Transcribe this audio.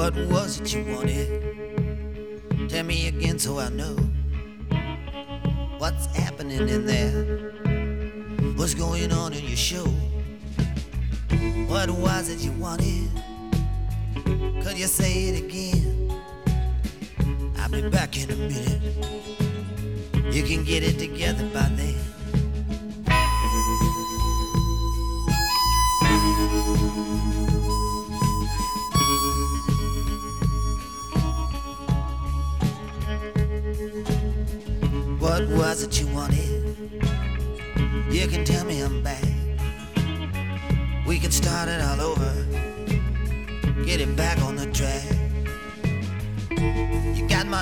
What was it you wanted? Tell me again so I know what's happening in there. What's going on in your show? What was it you wanted? Could you say it again? I'll be back in a minute. You can get it together by then. What was it you wanted? You can tell me I'm back. We can start it all over. Get it back on the track. You got my